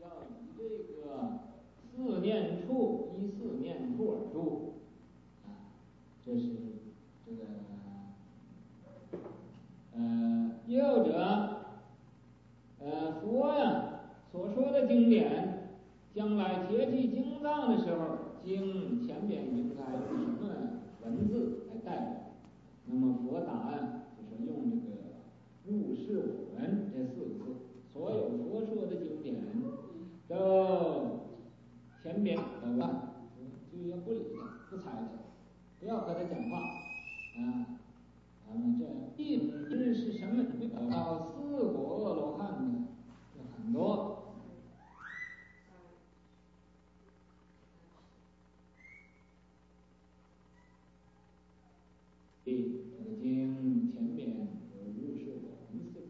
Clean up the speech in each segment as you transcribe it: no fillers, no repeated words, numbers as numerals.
这个四念处依四念处而住这是这个又者佛呀所说的经典，将来贴具经藏的时候，经前边应该用什么文字来代表？那么佛答案就是用这个物是我闻这四个字。所有佛说的经典都前边都问，就要不理他，不睬他，不要和他讲话咱们这一直是什么？到四果阿罗汉的很多。这个经前边有物是我闻四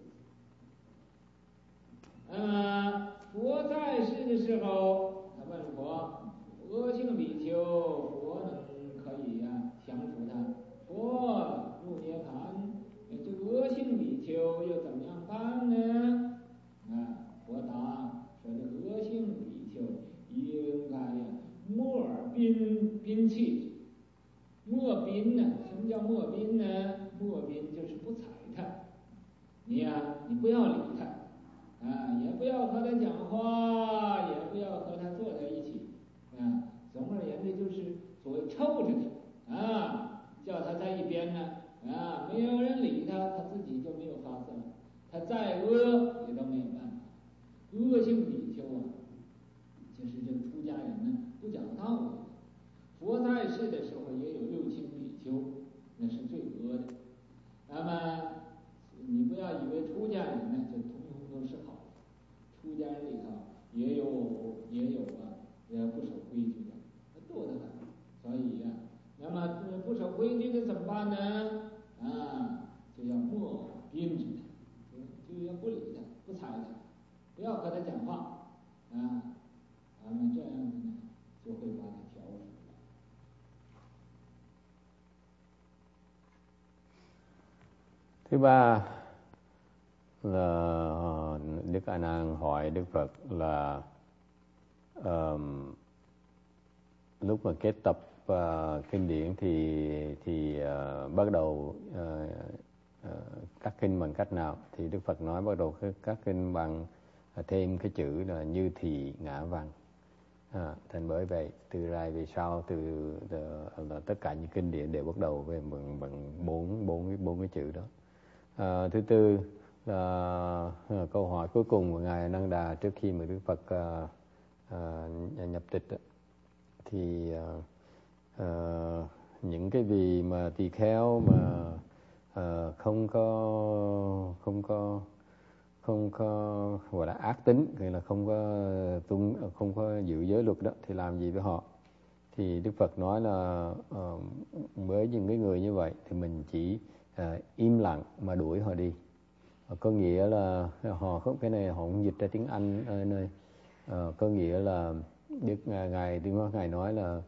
个字。佛在世的时候，他问佛：阿姓比丘，佛能可以降服他？佛入涅盘，这个阿姓比丘又怎么样办呢？佛答说：这阿姓比丘应该默宾弃。默宾呢？什么叫默宾呢？默宾就是不睬他，你不要理他也不要和他讲话，也不要和他坐在一起总而言之就是所谓臭着他叫他在一边呢没有人理他，他自己就没有发色了。他再阿也都没有办法。阿姓比丘就是这个出家人呢，不讲道理。佛在世的时候也有六亲比丘，那是最阿的。那么你不要以为出家人呢就通通都是好的，出家人里头也有不守规矩的，多得很。所以那么不守规矩的怎么办呢？就要默宾着他，就要不理他，不睬他，不要和他讲话咱们这样子呢，就会把他调服。 Thứ ba là Đức A Nan hỏi Đức Phật là lúc mà kết tập kinh điển thì bắt đầu các kinh bằng cách nào? Thì Đức Phật nói bắt đầu các kinh bằng thêm cái chữ là như thị ngã văn. Thành bởi vậy từ lại về sau là tất cả những kinh điển đều bắt đầu với bằng bốn cái chữ đó. Thứ tư là câu hỏi cuối cùng của ngài Năng Đà trước khi mà Đức Phật nhập tịch thì những cái vị mà tỳ kheo mà không có gọi là ác tính, nghĩa là không có giữ giới luật đó, thì làm gì với họ? Thì Đức Phật nói là với những cái người như vậy thì mình chỉ im lặng mà đuổi họ đi. Có nghĩa là họ không, cái này họ không dịch ra tiếng Anh nơi có nghĩa là ngài nói là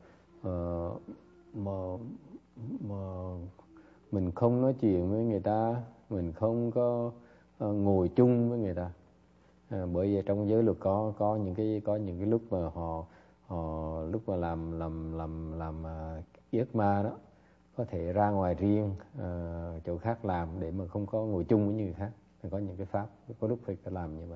mình không nói chuyện với người ta, mình không có ngồi chung với người ta. Bởi vì trong giới luật có những cái lúc mà họ lúc mà làm yết ma đó, có thể ra ngoài riêng chỗ khác làm để mà không có ngồi chung với người khác. Có những cái pháp có lúc phải làm như vậy.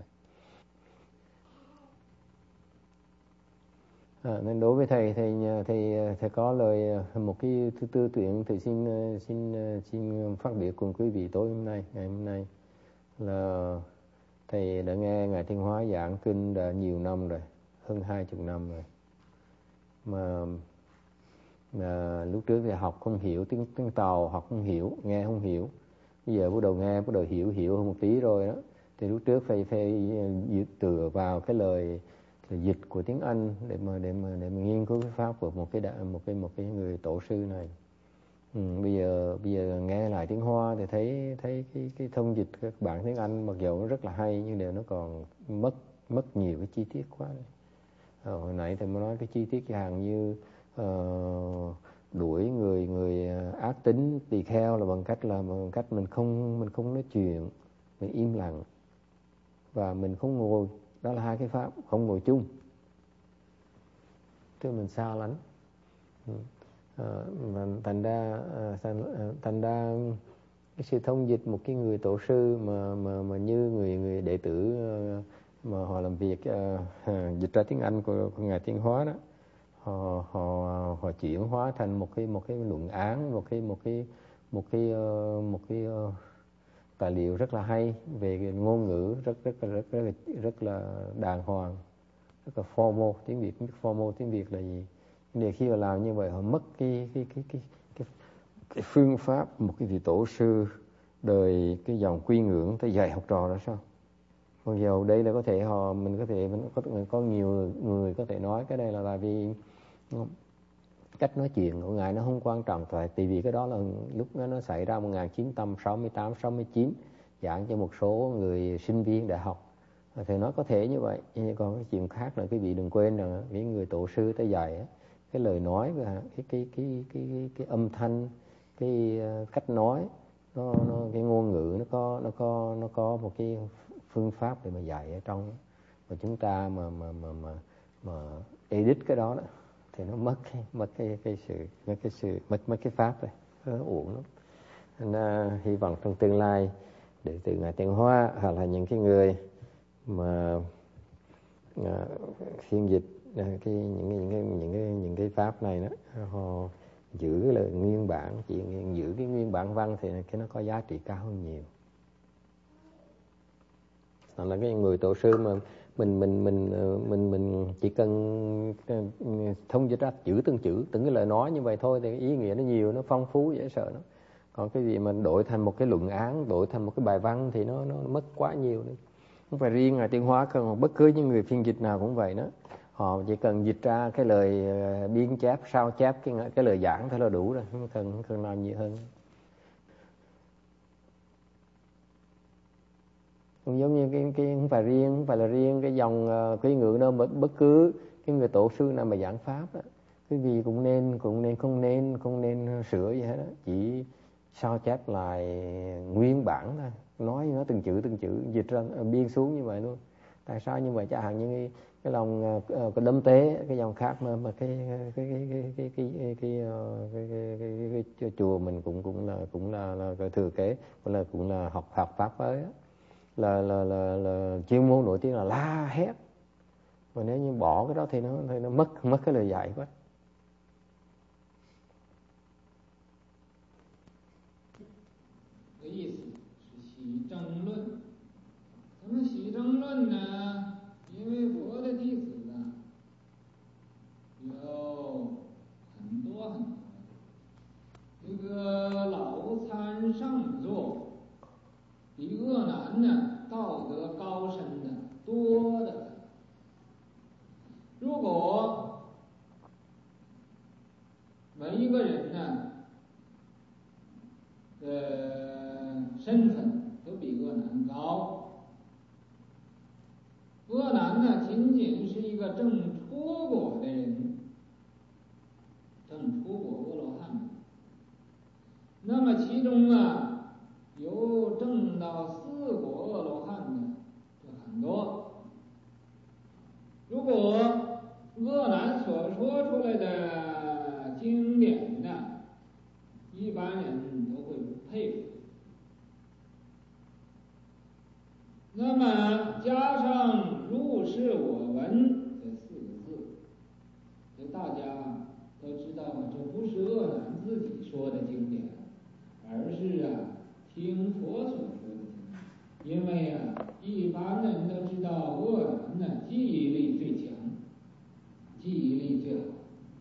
Nên đối với thầy có lời một cái tư tưởng thầy xin phát biểu cùng quý vị ngày hôm nay là thầy đã nghe ngài Thiên Hóa giảng kinh đã nhiều năm rồi, hơn 20 năm rồi, mà lúc trước thì học không hiểu tiếng Tàu, học không hiểu, nghe không hiểu. Bây giờ bắt đầu nghe, bắt đầu hiểu hơn một tí rồi đó. Thì lúc trước phải tựa vào cái lời dịch của tiếng Anh để mà nghiên cứu cái pháp của một cái người tổ sư này. Bây giờ nghe lại tiếng Hoa thì thấy cái thông dịch các bản tiếng Anh mặc dù nó rất là hay nhưng đều nó còn mất nhiều cái chi tiết quá. Hồi nãy thầy mới nói cái chi tiết chẳng hạn như đuổi người ác tính tỳ kheo là bằng cách mình không nói chuyện, mình im lặng và mình không ngồi Đó là hai cái pháp không ngồi chung, tức mình xa lánh. Thành ra cái sự thông dịch một cái người tổ sư mà như người đệ tử mà họ làm việc dịch ra tiếng Anh của ngài Tiến Hóa đó, họ chuyển hóa thành một cái luận án, một cái tài liệu rất là hay về cái ngôn ngữ rất là đàng hoàng, rất là formal. Tiếng Việt biết formal tiếng Việt là gì? Để khi mà làm như vậy họ mất cái phương pháp một cái vị tổ sư đời cái dòng quy ngưỡng tới dạy học trò đó sao? Mặc dù đây là có thể mình có nhiều người có thể nói cái đây là tại vì cách nói chuyện của ngài nó không quan trọng, tại vì cái đó là lúc nó xảy ra 1968-69 giảng cho một số người sinh viên đại học thì nó có thể như vậy. Nhưng còn cái chuyện khác là quý vị đừng quên rằng cái người tổ sư tới dạy cái lời nói, cái âm thanh, cái cách nói, cái ngôn ngữ nó có một cái phương pháp để mà dạy ở trong, mà chúng ta mà edit cái đó thì nó mất cái pháp này, nó uổng lắm. Nên hy vọng trong tương lai đệ tử ngài Tiến Hóa hoặc là những cái người mà phiên dịch những cái pháp này đó, họ giữ cái lời nguyên bản, giữ cái nguyên bản văn thì cái nó có giá trị cao hơn nhiều. Hoặc là cái người tổ sư mà mình chỉ cần thông dịch ra chữ từng cái lời nói như vậy thôi thì ý nghĩa nó nhiều, nó phong phú, dễ sợ nó. Còn cái gì mà đổi thành một cái luận án, đổi thành một cái bài văn thì nó mất quá nhiều đấy. Không phải riêng ngài Tiến Hóa, còn bất cứ những người phiên dịch nào cũng vậy đó. Họ chỉ cần dịch ra cái lời biên chép, sao chép cái lời giảng thôi là đủ rồi, không cần làm nhiều hơn. Cũng giống như cái không phải là riêng cái dòng quy ngữ đâu, bất cứ cái người tổ sư nào mà giảng pháp đó, cái gì không nên sửa gì hết đó, chỉ sao chép lại nguyên bản thôi, nói từng chữ dịch ra biên xuống như vậy luôn. Tại sao như vậy? Chẳng hạn như cái lòng cái đâm tế, cái dòng khác mà cái chùa mình cũng là cái thừa kế, cũng là học pháp ấy đó. Là chuyên môn nổi tiếng là la hét, mà nếu như bỏ cái đó thì nó mất cái lời dạy quá. Cái ý思是习争论，咱们习争论呢，因为佛的弟子呢有很多，这个老参上座比鄂南呢道德高深的多的。如果每一个人呢身份都比鄂南高，鄂南呢仅仅是一个正出果的人，正出果阿罗汉，那么其中啊有证到4果阿罗汉的就很多。如果鄂南所说出来的经典呢，一般人都会佩服。那么加上如是我闻这4个字，这大家都知道这不是鄂南自己说的经典，而是听佛所说的经典。因为一般人都知道鄂南呢记忆力最强，记忆力最好。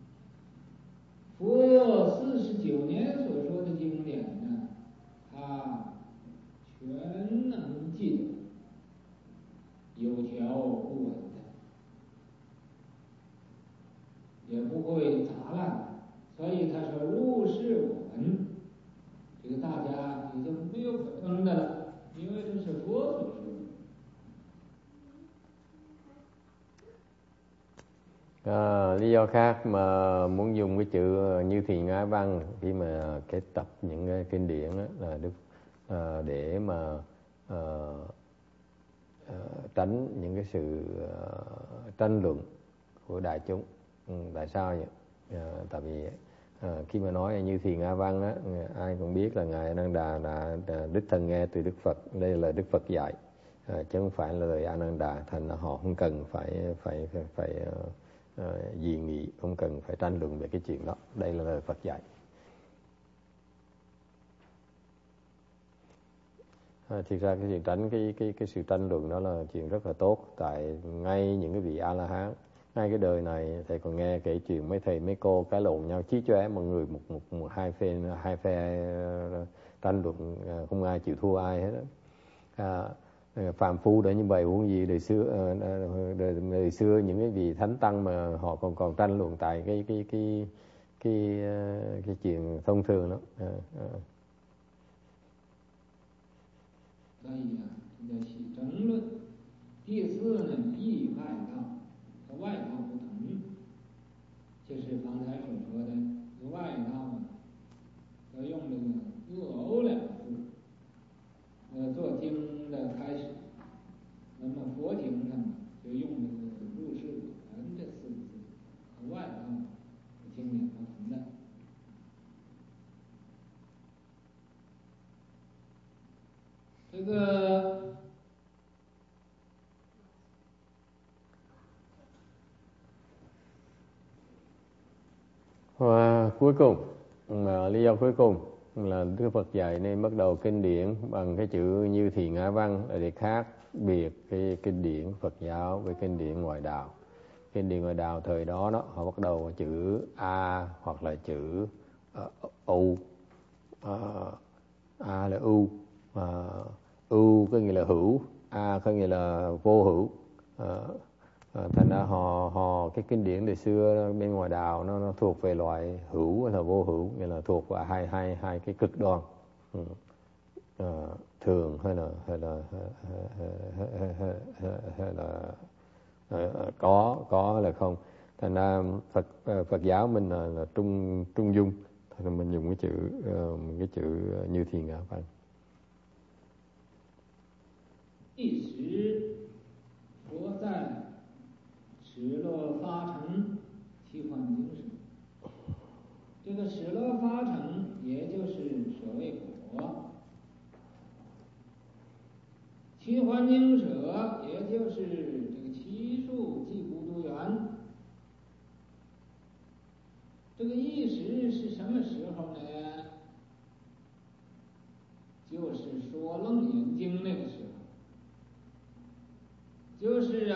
佛49年所说的经典呢，他全能记得，有条不紊的，也不会杂乱，所以他说如是我闻，这个大家也就没有可争的了，因为这是佛所说的。 Lý do khác mà muốn dùng cái chữ như Thiền Á Văn khi mà cái tập những cái kinh điển đó, là để mà tránh những cái sự tranh luận của đại chúng. Tại sao vậy? Tại vì khi mà nói như Thiền A Văn á, ai cũng biết là ngài A Nan Đà là đích thân nghe từ Đức Phật, đây là Đức Phật dạy, chứ không phải là lời A Nan Đà, thành là họ không cần phải dị nghị, không cần phải tranh luận về cái chuyện đó, đây là lời Phật dạy. Thực ra cái chuyện tránh cái sự tranh luận đó là chuyện rất là tốt, tại ngay những cái vị A La Hán, ngay cái đời này thầy còn nghe kể chuyện mấy thầy mấy cô cái lộn nhau chí chóe, mọi người một hai phe tranh luận, không ai chịu thua ai hết đó. Phàm phu đã như vậy, huống gì đời xưa những cái vị thánh tăng mà họ còn tranh luận tại cái chuyện thông thường đó. 所以这叫起争论。第四呢，义外道和外道不同，就是刚才所说的这外道要用这个恶偶两字，做经的开始，那么佛经上就用这个入世果然这四个字，和外道经典不同的。这个 và cuối cùng lý do cuối cùng là Đức Phật dạy nên bắt đầu kinh điển bằng cái chữ Như Thiền A Văn để khác biệt cái kinh điển Phật giáo với kinh điển ngoại đạo. Kinh điển ngoại đạo thời đó họ bắt đầu chữ A hoặc là chữ U. A là U, U có nghĩa là hữu, A có nghĩa là vô hữu. Thành ra họ cái kinh điển đời xưa bên ngoài đạo nó thuộc về loại hữu hay là vô hữu, nghĩa là thuộc vào hai cái cực đoan, thường hay là có hay là không. Thành ra Phật giáo mình là trung dung, thành ra mình dùng cái chữ Như Thiền A Văn. 一时佛在始落发成奇幻精神，这个始落发成也就是所谓果，奇幻精舍也就是这个奇数即孤独园。这个一时是什么时候呢？就是说楞严经那个时候，就是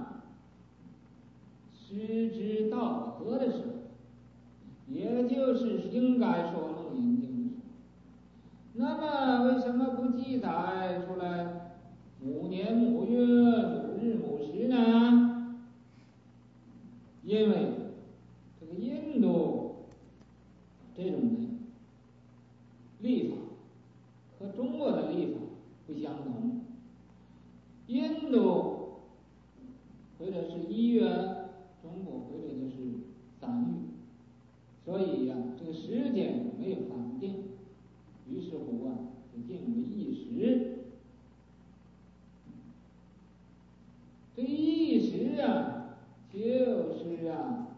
失之道合的时候，也就是应该说楞严经的时候。那么为什么不记载出来母年母月母日母时呢？因为这个印度这种的历法和中国的历法不相同，印度回的是1月，中国回的就是3月，所以这个时间没有反定，于是乎就定为一时。这一时就是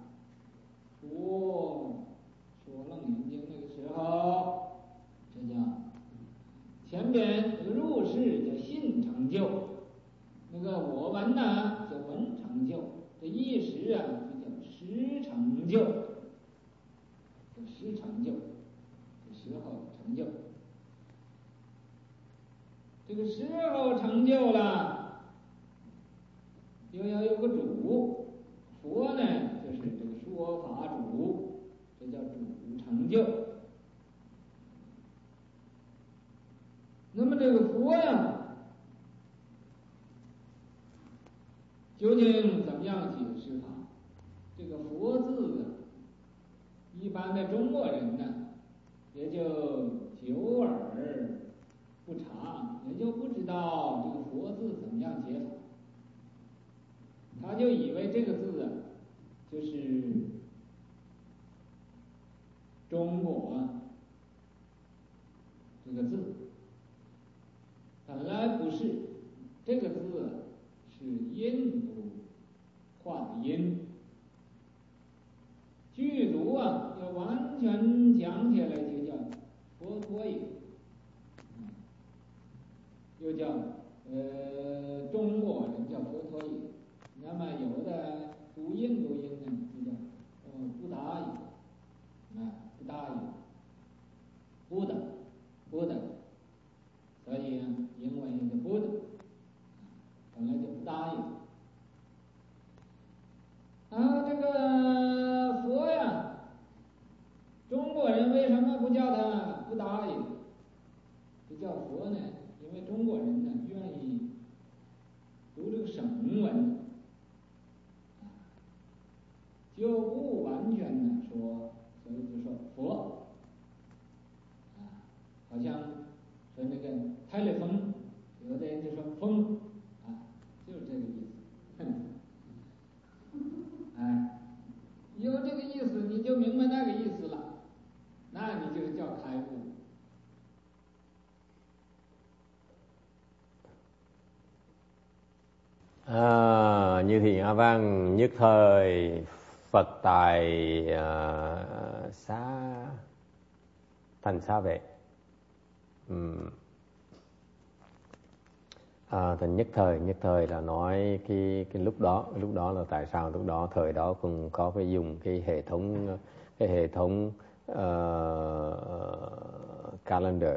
说楞严经那个时候，这叫前边这个入世叫信成就，那个我闻呢叫闻成就，这一时就叫实成就，叫实成就，时候成就。这个时候成就了，又要有个主，佛呢就是这个说法主，这叫主成就。那么这个佛究竟怎么样解释法？这个佛字一般的中国人呢，也就久耳不察，也就不知道这个佛字怎么样解法，他就以为这个字就是中国这个字，本来不是，这个字音。剧组啊，要完全讲起来就叫佛陀音，又叫中国人叫佛陀音。那么有的读印度音呢，就叫布达音，布达音，布达，所以呢，英文也叫布达，本来就布达音。这个佛呀，中国人为什么不叫他不答应，不叫佛呢？因为中国人呢愿意读这个省文，就不完全的说，所以就说佛，好像说那个泰勒风，有的人就说风，就是这个意思。有这个意思，你就明白那个意思了，那你就叫开悟。 Như Thiền A Văn nhất thời Phật tại thành Xá Vệ. Thành nhất thời là nói cái lúc đó là tại sao lúc đó thời đó cũng có phải dùng cái hệ thống calendar,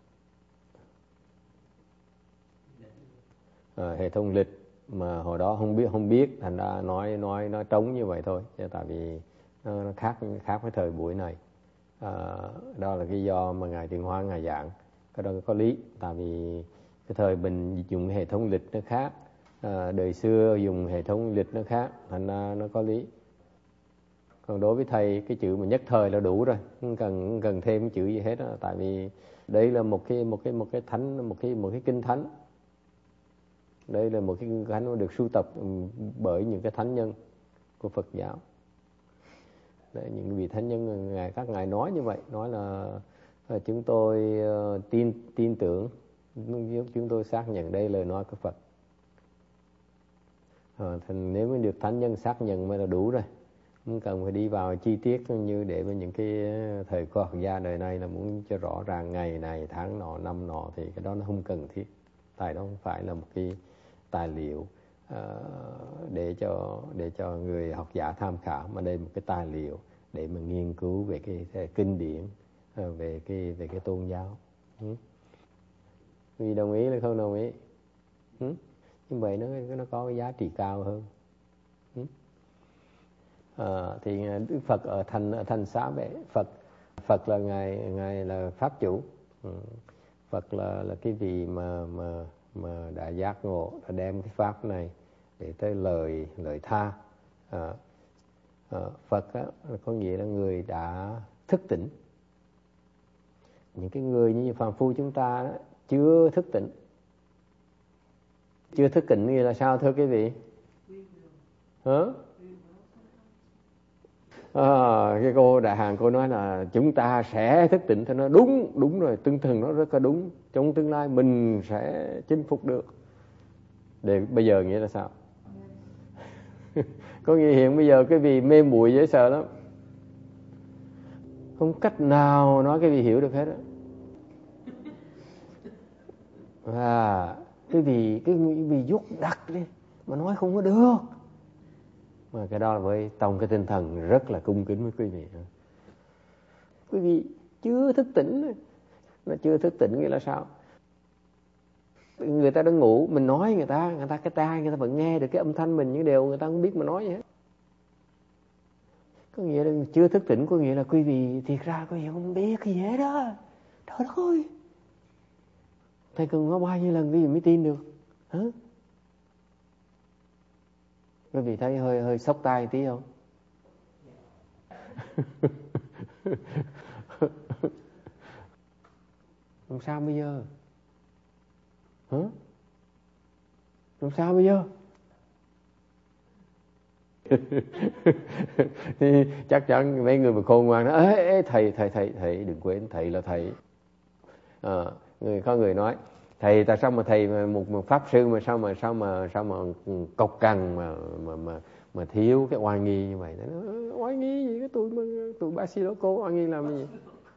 hệ thống lịch mà hồi đó không biết, thành ra nói trống như vậy thôi, tại vì nó khác với thời buổi này. Đó là cái do mà ngài Thiền Hoa ngài giảng, cái đó có lý, tại vì cái thời mình dùng hệ thống lịch nó khác, đời xưa dùng hệ thống lịch nó khác, thành ra nó có lý. Còn đối với thầy, cái chữ mà nhất thời là đủ rồi, không cần thêm cái chữ gì hết đó, tại vì đây là một cái thánh, một cái kinh thánh. Đây là một cái kinh thánh nó được sưu tập bởi những cái thánh nhân của Phật giáo. Đấy, những vị thánh nhân các ngài nói như vậy, nói là chúng tôi tin tưởng, chúng tôi xác nhận đây lời nói của Phật. Thành nếu mới được thánh nhân xác nhận mới là đủ rồi, không cần phải đi vào chi tiết như để với những cái thời khoa học gia đời này là muốn cho rõ ràng ngày này tháng nọ năm nọ, thì cái đó nó không cần thiết. Tại đó không phải là một cái tài liệu để cho người học giả tham khảo, mà đây là một cái tài liệu để mà nghiên cứu về cái kinh điển, về cái tôn giáo. Vì đồng ý hay không đồng ý? Như vậy nó có cái giá trị cao hơn. Thì Đức Phật ở thành Xá Vệ, Phật là ngài là pháp chủ. Phật là cái vị mà đã giác ngộ, đã đem cái pháp này để tới lời tha. Phật á, có nghĩa là người đã thức tỉnh. Những cái người như phàm phu chúng ta đó, chưa thức tỉnh. Chưa thức tỉnh nghĩa là sao thưa quý vị? Cái cô Đại Hàn cô nói là chúng ta sẽ thức tỉnh, thì nó đúng rồi, tinh thần nó rất là đúng. Trong tương lai mình sẽ chinh phục được. Để bây giờ nghĩa là sao? Có nghĩa hiện bây giờ cái vị mê muội dễ sợ lắm, không cách nào nói cái vị hiểu được hết á. Cái vị dốt đặc đi mà nói không có được. Mà cái đó là với trong cái tinh thần rất là cung kính với quý vị. Quý vị chưa thức tỉnh. Nó chưa thức tỉnh nghĩa là sao? Người ta đang ngủ, mình nói người ta cái tai người ta vẫn nghe được cái âm thanh mình, những điều người ta không biết mà nói vậy hết. Có nghĩa là chưa thức tỉnh, có nghĩa là quý vị thiệt ra quý vị không biết cái gì hết đó. Trời đất ơi, thầy cần có bao nhiêu lần quý vị mới tin được hả? Quý vị thấy hơi sốc tai tí không? Làm sao bây giờ? Hả? Làm sao bây giờ? Thì chắc chắn mấy người mà khôn ngoan nói thầy đừng quên thầy là thầy. Có người nói thầy tại sao mà thầy một pháp sư mà sao mà cộc cằn mà thiếu cái oai nghi như vậy? Oai nghi gì, cái tụi Basiloco oai nghi làm gì?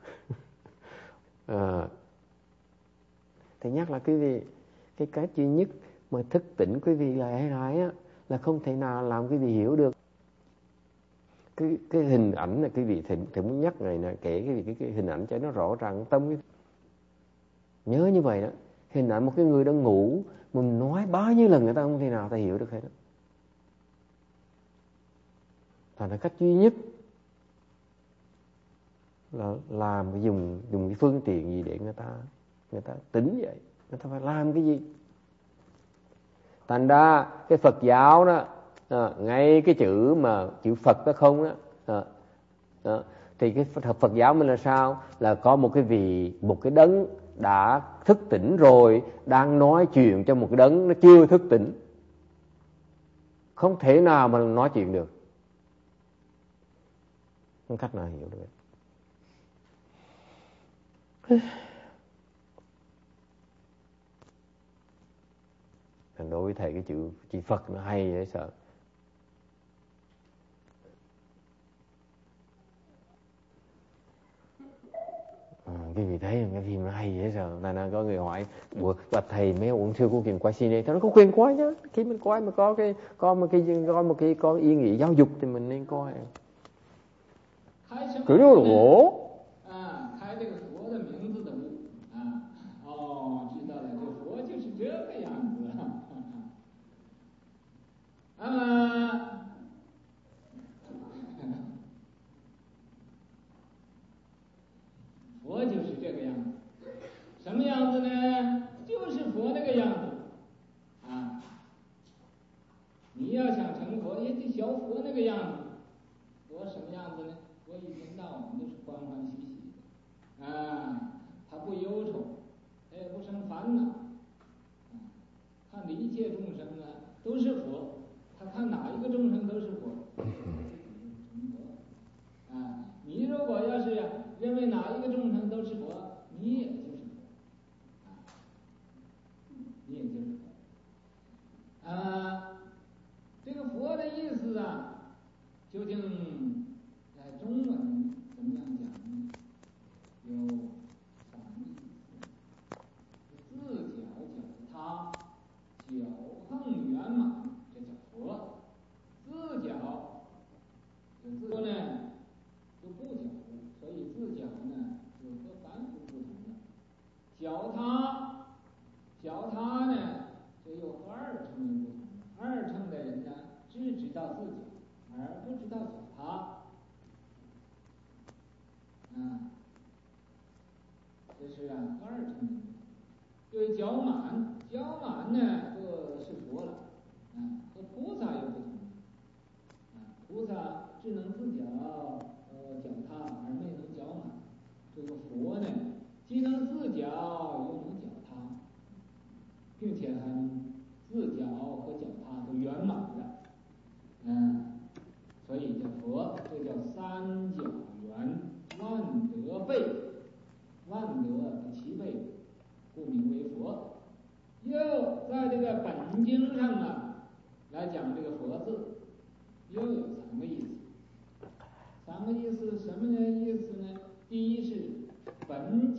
Thầy nhắc là quý vị, cái duy nhất mà thức tỉnh quý vị lại á, là không thể nào làm quý vị hiểu được cái hình ảnh này. Quý vị thầy muốn nhắc ngày này kể cái hình ảnh cho nó rõ ràng tâm. Nhớ như vậy đó, hình ảnh một cái người đang ngủ, mình nói bao nhiêu lần người ta không thể nào ta hiểu được hết đó. Thành ra cách duy nhất là làm dùng cái phương tiện gì để người ta tỉnh dậy, người ta phải làm cái gì. Thành ra cái Phật giáo đó, ngay cái chữ Phật đó không đó, thì cái Phật giáo mình là sao? Là có một cái đấng đã thức tỉnh rồi đang nói chuyện cho một cái đấng nó chưa thức tỉnh, không thể nào mà nói chuyện được, không cách nào hiểu được. Đối với thầy cái chữ Phật nó hay dễ sợ. Cái gì thấy cái phim nó hay dễ sợ. Tại nó có người hỏi và thầy mấy ông sư của quyền quay cine, nó có quyền quay chứ. Khi mình quay mà có một cái ý nghĩa giáo dục thì mình nên coi. Cứ đó là ngộ. 开这个佛的名字的悟知道了，这佛就是这个样子。佛就是这个样子，什么样子呢？就是佛那个样子你要想成佛，也得学佛那个样子。佛什么样子呢？佛一天到晚都是欢欢喜喜的他不忧愁，他也不生烦恼看着一切众生都是佛，他看哪一个众生都是佛。你如果要是认为哪一个众生都是佛，你也就是佛你也就是佛这个佛的意思究竟在中文怎么样讲呢？有三个意思：自脚脚他，脚横圆满，这叫佛。自脚自说呢就不脚，所以自脚呢就和凡夫不同了。脚他呢就又和二乘又不同了。二乘的人只知道自脚，而不知道脚他这是和二乘人。对脚满呢就是佛了和菩萨又不同菩萨只能自脚脚踏而没能脚满，这个佛呢既能自脚又能脚踏，并且还能自脚和脚踏都圆满了所以叫佛，这叫三角圆，万德备，万德齐备，故名为佛。又在这个本经上来讲这个佛字，又有三个意思。三个意思什么意思呢？第一是本脚，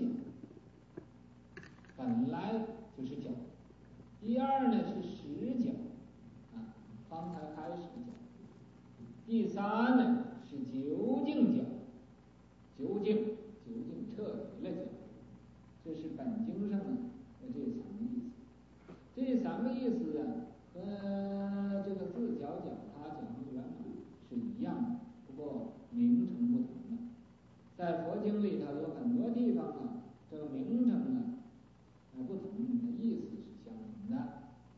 本来就是脚；第二呢是实脚方才开始脚；第三呢是究竟脚，究竟彻底了脚。这是本经上的这三个意思。这三个意思和这个自脚脚他脚横圆满是一样的，不过名称不同了。在佛经里头有很多地方这个名称不同，的意思是相同的。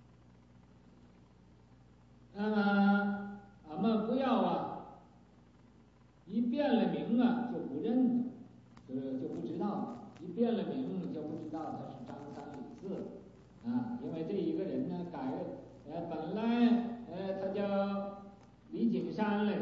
那么俺们不要一变了名就不认得，就不知道。一变了名就不知道他是张三李四因为这一个人改本来他叫李景山嘞，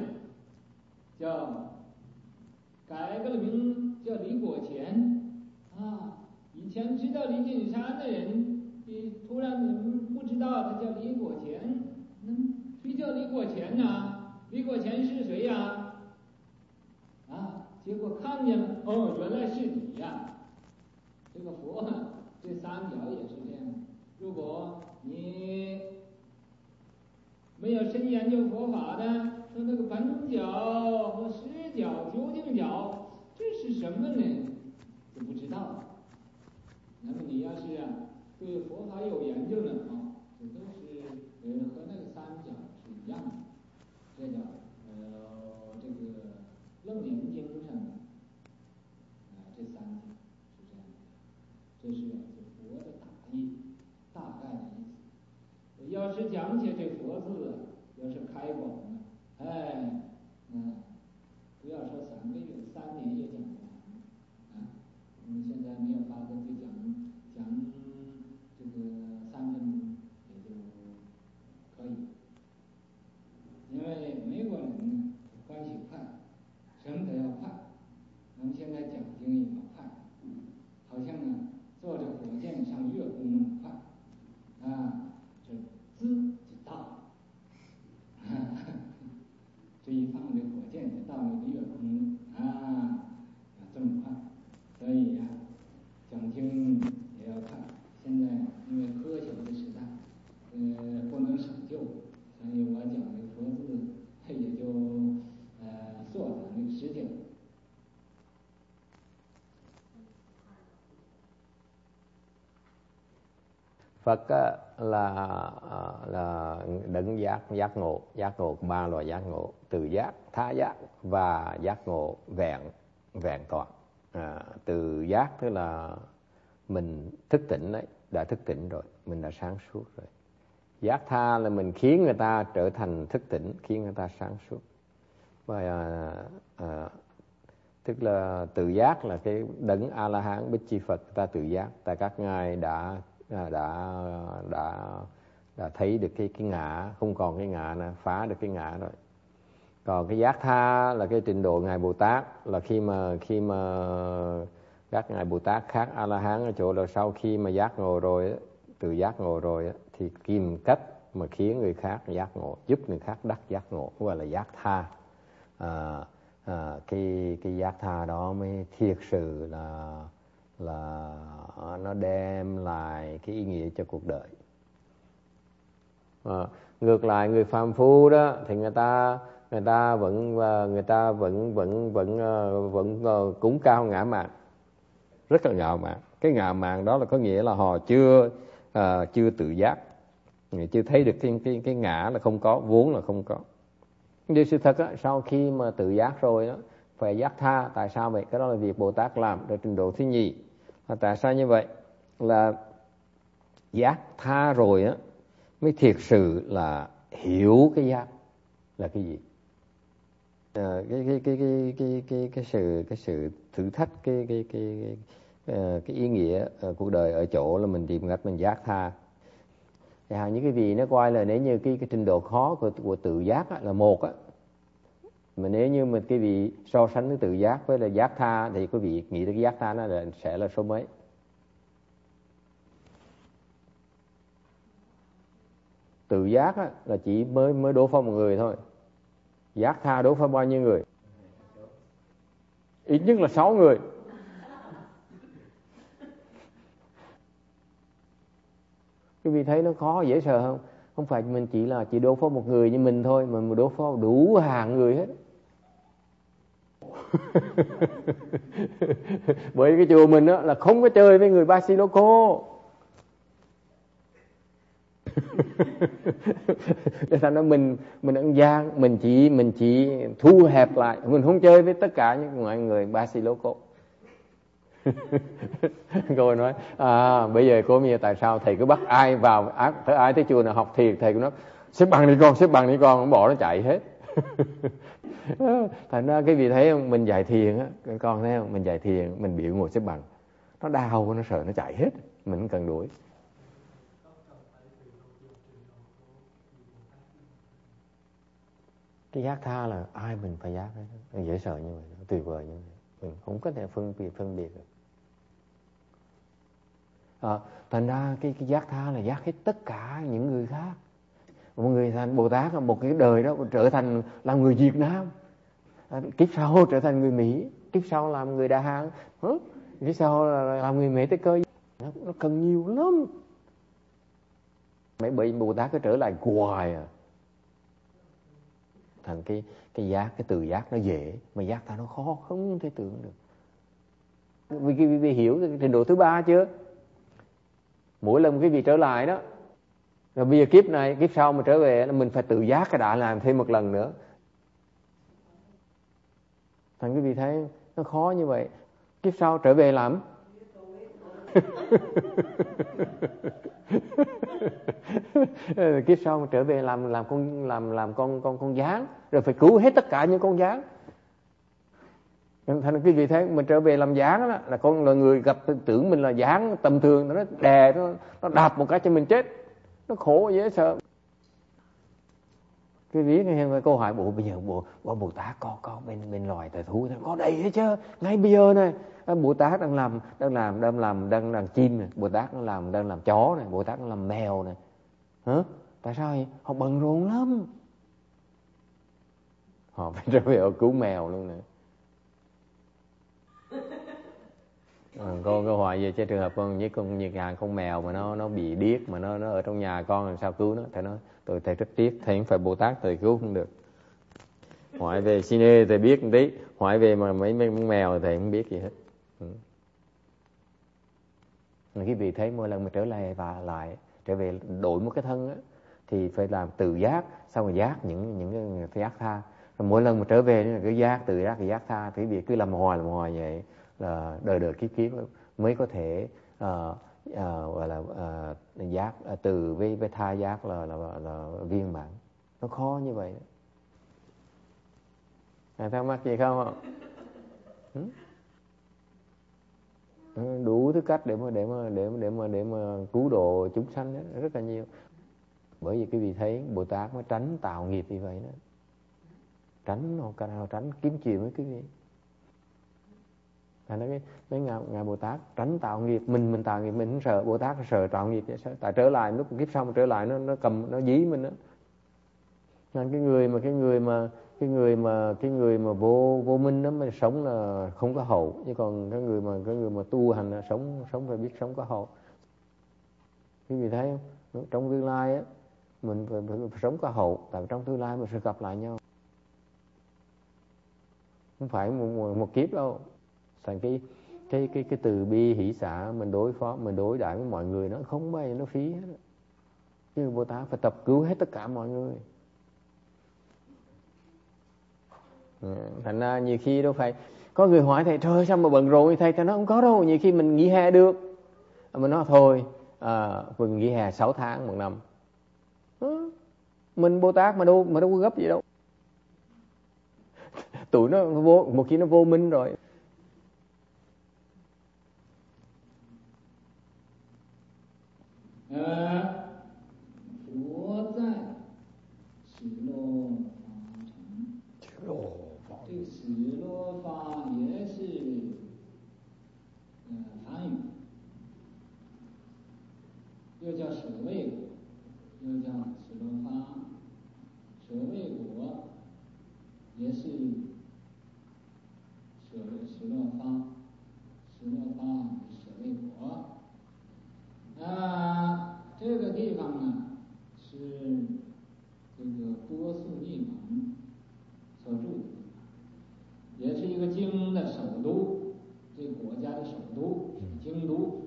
改个名叫李果乾以前知道李景山的人你突然你们不知道他叫李果乾，谁叫李果乾呢？李果乾是谁呀？结果看见了，原来是你呀！这个佛，这三角也是这样。如果你没有深研究佛法的，说那个本角和实角、究竟角，这是什么呢？就不知道。那么你要是对佛法有研究的这都是和那个三角是一样的。这叫这个楞严经上的这三角是这样的。这是佛的大意，大概的意思。要是讲起这佛字，要是开广了，不要说3个月，3年也讲不完。我们现在没有8个字讲这个3分钟也就可以，因为美国人呢欢喜快，什么都要快。我们现在讲经也要快，好像坐着火箭上月宫那么快，这滋就到了，这一放这火箭就到那个月宫这么快，所以讲经也要快。现在因为科学的时代，不能省旧，所以我讲这个佛字也就缩短这个时间。 Phật là đấng giác ngộ có 3 loại giác ngộ: từ giác, tha giác và giác ngộ vẹn toàn. Từ giác tức là mình thức tỉnh đấy, đã thức tỉnh rồi, mình đã sáng suốt rồi. Giác tha là mình khiến người ta trở thành thức tỉnh, khiến người ta sáng suốt. Và tức là từ giác là cái đấng A La Hán Bích Chi Phật, ta tự giác, tại các ngài đã thấy được cái ngã, không còn cái ngã nữa, phá được cái ngã rồi. Còn cái giác tha là cái trình độ ngài Bồ Tát, là khi mà các ngài Bồ Tát khác A La Hán ở chỗ là sau khi mà giác ngộ rồi, tự giác ngộ rồi thì tìm cách mà khiến người khác giác ngộ, giúp người khác đắc giác ngộ, gọi là giác tha. Cái giác tha đó mới thiệt sự là nó đem lại cái ý nghĩa cho cuộc đời. Ngược lại người phàm phu đó thì người ta vẫn cúng cao ngã mạn, rất là ngạo mạn. Cái ngạo mạn đó là có nghĩa là họ chưa tự giác, chưa thấy được cái ngã là không có, vốn là không có. Nhưng sự thật sau khi mà tự giác rồi phải giác tha. Tại sao vậy? Cái đó là việc Bồ Tát làm ở trình độ thứ nhì. Tại sao như vậy? Là giác tha rồi mới thiệt sự là hiểu cái giác là cái gì. Cái sự thử thách cái ý nghĩa cuộc đời ở chỗ là mình tìm cách mình giác tha. Những cái vị nó coi là nếu như cái trình độ khó của tự giác là 1 mà nếu như mà cái vị so sánh với tự giác với là giác tha thì quý vị nghĩ tới cái giác tha nó sẽ là số mấy? Tự giác là chỉ mới đối phó một người thôi. Giác tha đối phó bao nhiêu người? Ít nhất là 6 người. Quý vị thấy nó khó dễ sợ không? Không phải mình chỉ đối phó một người như mình thôi, mà mình đối phó đủ hàng người hết. Bởi cái chùa mình là không có chơi với người Basiloco. Để thành ra mình ăn gian, mình chỉ thu hẹp lại, mình không chơi với tất cả những mọi người Basiloco. Cô nói bây giờ cô bây tại sao thầy cứ bắt ai vào ai tới chùa nào học thiền, thầy cứ nói xếp bằng đi con, không bỏ nó chạy hết. Thành ra cái vị thấy không, mình dạy thiền con thấy không, mình dạy thiền mình biểu ngồi xếp bằng, nó đau nó sợ nó chạy hết, mình không cần đuổi. Cái giác tha là ai mình phải giác hết, dễ sợ như vậy, tuyệt vời như vậy, mình không có thể phân biệt được. Thành ra cái giác tha là giác hết tất cả những người khác. Một người thành Bồ Tát, một cái đời đó trở thành làm người Việt Nam, kiếp sau trở thành người Mỹ, kiếp sau làm người Đà Hàn, kiếp sau là làm người Mễ Tây Cơ. Nó cần nhiều lắm. Mấy bị Bồ Tát cứ trở lại hoài à. Thành cái giác, cái từ giác nó dễ, mà giác tha nó khó, không thể tưởng được. Vì hiểu cái trình độ thứ ba chưa? Mỗi lần cái vị trở lại đó, rồi bây giờ kiếp này, kiếp sau mà trở về, mình phải tự giác cái đã làm thêm một lần nữa. Thành cái vị thấy nó khó như vậy. Kiếp sau trở về làm kiếp sau mà trở về làm con gián, rồi phải cứu hết tất cả những con gián. Thành cái vị thấy mình trở về làm gián đó, là con là người gặp tưởng mình là gián tầm thường, nó đè nó đạp một cái cho mình chết, nó khổ dễ sợ. Cái viết nghe câu hỏi bây giờ Bồ Tát có bên loài thời thú có đầy hết chứ, ngay bây giờ này Bồ Tát đang làm chim này, Bồ Tát đang làm chó này, Bồ Tát đang làm mèo này. Tại sao vậy? Họ bận rộn lắm, họ phải trở về họ cứu mèo luôn này. Con câu hỏi về trường hợp con với con như con mèo mà nó bị điếc mà nó ở trong nhà con, làm sao cứu nó? Thầy nói thầy rất tiếc, thầy không phải Bồ Tát, thầy cứu không được. Hỏi về Sine thầy biết một tí, hỏi về mà mấy mèo thầy không biết gì hết. Cái vị thấy mỗi lần mà trở lại và lại trở về đổi một cái thân á, thì phải làm tự giác, sau rồi giác những cái giác tha. Rồi mỗi lần mà trở về là cái giác tự giác, cái giác tha, cái việc cứ làm hoài vậy là đời kiếp mới có thể gọi là giác từ với tha giác là viên mãn. Nó khó như vậy. Thắc mắc gì không ạ? Đủ thứ cách để mà cứu độ chúng sanh đó, rất là nhiều. Bởi vì cái vị thấy Bồ Tát mới tránh tạo nghiệp như vậy đó, tránh kiếm chuyện với cái gì. Thành ra cái ngài Bồ Tát tránh tạo nghiệp, mình tạo nghiệp mình không sợ, Bồ Tát sợ tạo nghiệp vậy sao? Tại trở lại lúc kiếp sau mà trở lại nó cầm nó dí mình đó. Nên cái người mà vô minh đó mà sống là không có hậu, chứ còn cái người mà tu hành là sống phải biết sống có hậu. Quý vị thấy không? Trong tương lai á mình phải sống có hậu, tại trong tương lai mình sẽ gặp lại nhau, không phải một kiếp đâu. Thành cái từ bi hỷ xả mình đối đãi với mọi người nó không bao giờ nó phí hết. Chứ Bồ Tát phải tập cứu hết tất cả mọi người. Thành ra nhiều khi đâu phải có người hỏi thầy trời sao mà bận rộn thầy nó không có đâu. Nhiều khi mình nghỉ hè được, mình nói thôi mình nghỉ hè 6 tháng 1 năm. Mình Bồ Tát mà đâu có gấp gì đâu. Tụi nó một khi nó vô minh rồi. Phật在十罗法城，这个十罗法也是梵语，又叫舍卫果，又叫十罗法。舍卫果也是舍罗法，舍罗法舍卫果。这个地方呢是这个波素匿门所住的地方，也是一个京的首都，这个国家的首都是京都。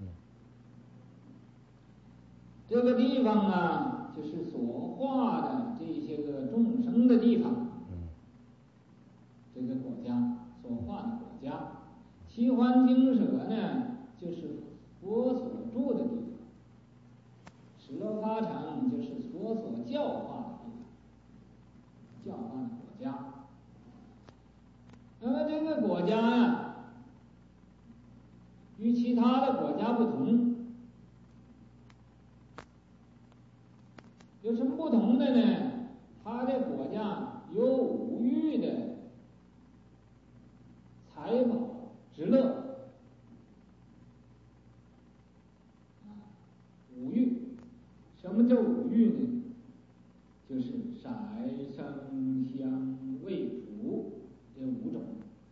这个地方呢，就是所化的这些个众生的地方。这个国家所化的国家，西环精舍呢，就是佛所住的地方。十罗法城就是佛所教化的地方，教化的国家。那么这个国家呀，与其他的国家不同，有什么不同的呢？它的国家有五欲的财宝之乐， 色声香味触这5种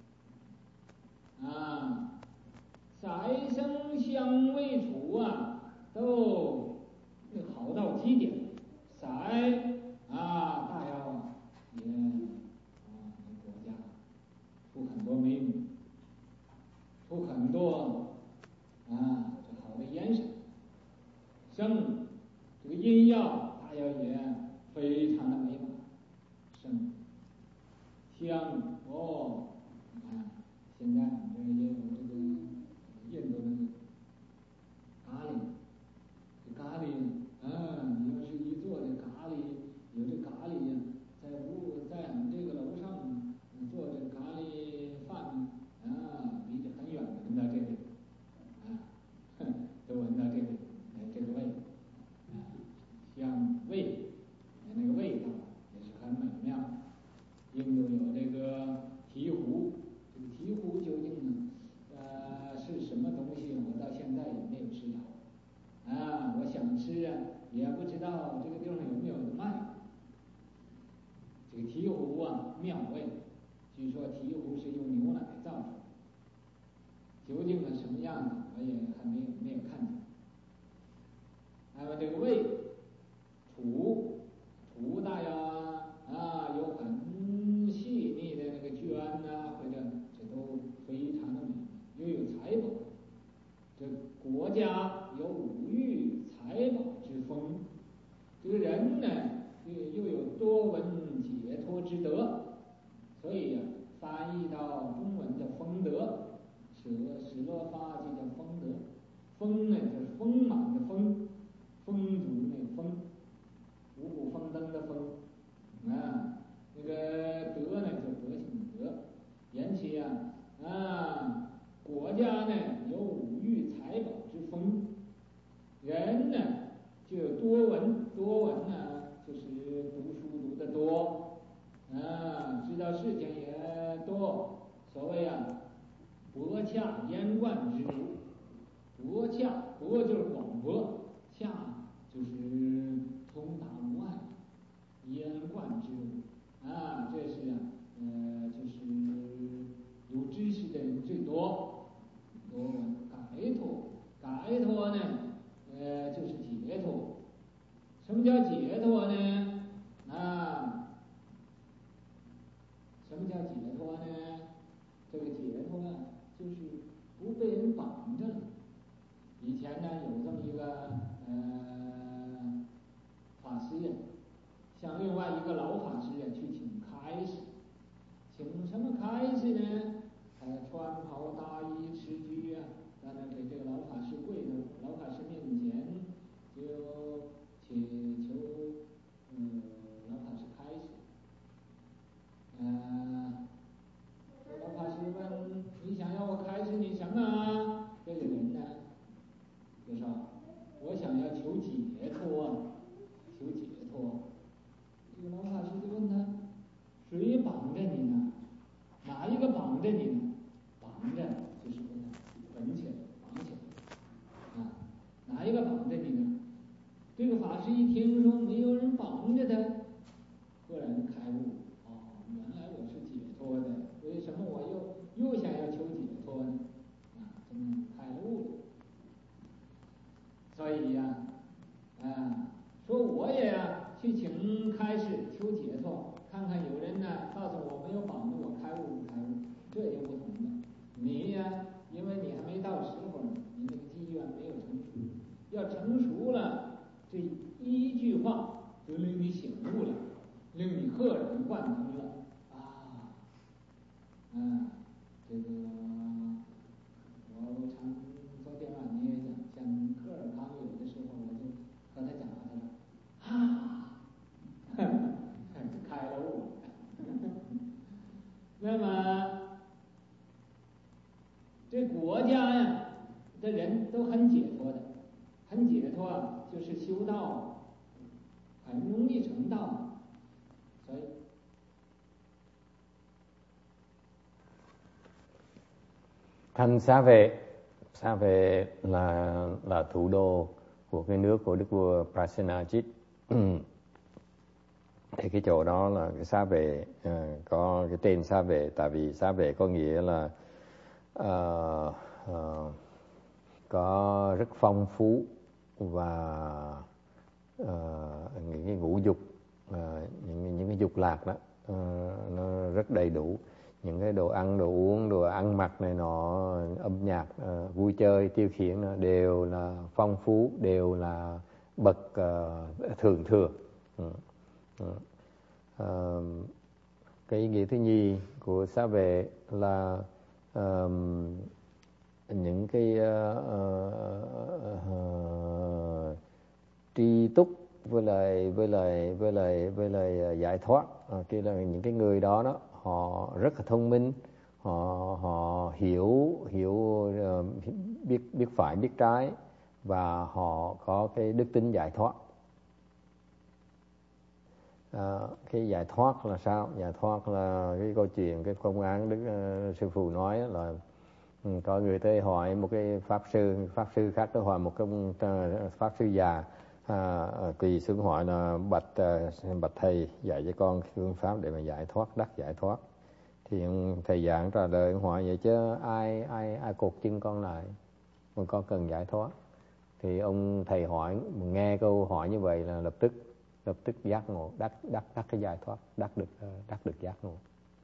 啊，色声香味触啊，都好到极点。色啊，大要也国家出很多美女，出很多这好的颜色。声这个音药大要也非常的美满。声香你看现在这也有这个印度的咖喱，这咖喱你要是一做这咖喱，有这咖喱呀，在我们这个楼上做这咖喱饭离着很远的闻到这里都闻到这个味香味那个味道也是很美妙。印度有这个醍醐，这个醍醐究竟呢是什么东西，我到现在也没有吃着我想吃也不知道这个地方有没有的卖。这个醍醐妙味，据说醍醐是用牛奶造出来的，究竟是什么样子我也还没有看见。那么这个味触大呀有很细腻的那个绢或者这都非常的美，又有财宝。这国家有五欲财宝之风，这个人呢又有多闻解脱之德，所以翻译到中文叫丰德，舍罗法就叫丰德。丰呢就是丰满的丰，丰足那个丰，五谷丰登的丰那个德呢就德行的德。言其国家呢有五欲财宝之风，人呢就有多闻，多闻就是读书读得多知道事情也多。所谓博洽言贯之儒，博洽博就是广博，洽就是通达无碍，言贯之儒这是就是有知识的人最多。多闻解脱呢就是解脱。什么叫解脱呢什么叫解脱呢？这个解脱就是不被人绑着了。以前有这么一个法师向另外一个老法师去请开示。请什么开示呢？穿袍大衣持居让他给这个老法师跪在老法师面前，就请求老法师开示。老法师问：你想要我开示你什么？这个人就说：我想要求解脱，求解脱。这个老法师就问他：谁绑着你呢？哪一个绑着你呢？绑着就是把他捆起来，绑起来哪一个绑着你呢？这个法师一听说没有人绑着他，忽然开悟原来我是解脱的，为什么我又想要求解脱呢？真的开了悟了。所以说我也去请开示求解脱，看看有人告诉我没有绑着我开悟不开悟，这就不同了。你因为你还没到时候呢，你那个机缘没有成熟，要成熟了，这一句话就令你醒悟了，令你赫然贯通了这个我常昨天晚上也讲，像科尔康有的时候我就和他讲他说开了悟那么这国家的人都很解脱的，很解脱就是修道很容易成道。所以 Thanh Xá Vệ là thủ đô của cái nước của Đức vua Prasenajit. Thì cái chỗ đó là cái xá vệ, có cái tên xá vệ, tại vì xá vệ có nghĩa là có rất phong phú và những cái ngũ dục, những cái dục lạc đó nó rất đầy đủ. Những cái đồ ăn, đồ uống, đồ ăn mặc này nọ, âm nhạc, vui chơi, tiêu khiển đều là phong phú, đều là bậc thượng thừa. Cái ý nghĩa thứ nhì của xá vệ là những cái tri túc với lại giải thoát. Kia là những cái người đó họ rất là thông minh, họ hiểu biết phải biết trái, và họ có cái đức tính giải thoát. Cái giải thoát là sao? Giải thoát là cái câu chuyện, cái công án Đức Sư Phụ nói là có người tới hỏi một cái pháp sư khác tới hỏi một cái pháp sư già, quỳ xuống hỏi là bạch thầy dạy cho con phương pháp để mà giải thoát, đắc giải thoát. Thì thầy giảng trả lời hỏi vậy chứ ai cột chân con lại mà con cần giải thoát. Thì ông thầy hỏi, nghe câu hỏi như vậy là lập tức giác ngộ, đắc cái giải thoát, đắc được giác ngộ.